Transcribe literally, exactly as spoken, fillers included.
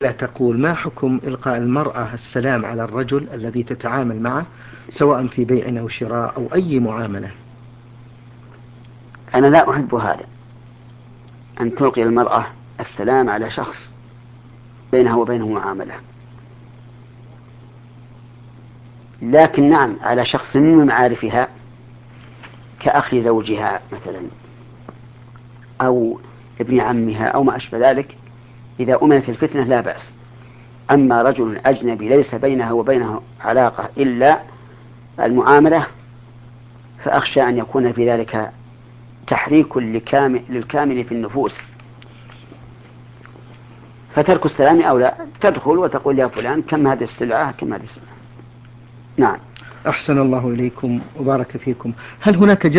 لا تقول: ما حكم إلقاء المرأة السلام على الرجل الذي تتعامل معه سواء في بيع أو شراء أو أي معاملة؟ أنا لا أحب هذا، أن تلقي المرأة السلام على شخص بينها وبينه معاملة، لكن نعم على شخص من معارفها كأخ زوجها مثلا أو ابن عمها أو ما أشبه ذلك، إذا أمنت الفتنة لا بأس. أما رجل أجنبي ليس بينها وبينه علاقة إلا المعاملة، فأخشى أن يكون في ذلك تحريك للكامل في النفوس، فترك السلام أو لا، تدخل وتقول يا فلان كم هذه السلعة كم هذه السلعة. نعم. أحسن الله إليكم وبارك فيكم. هل هناك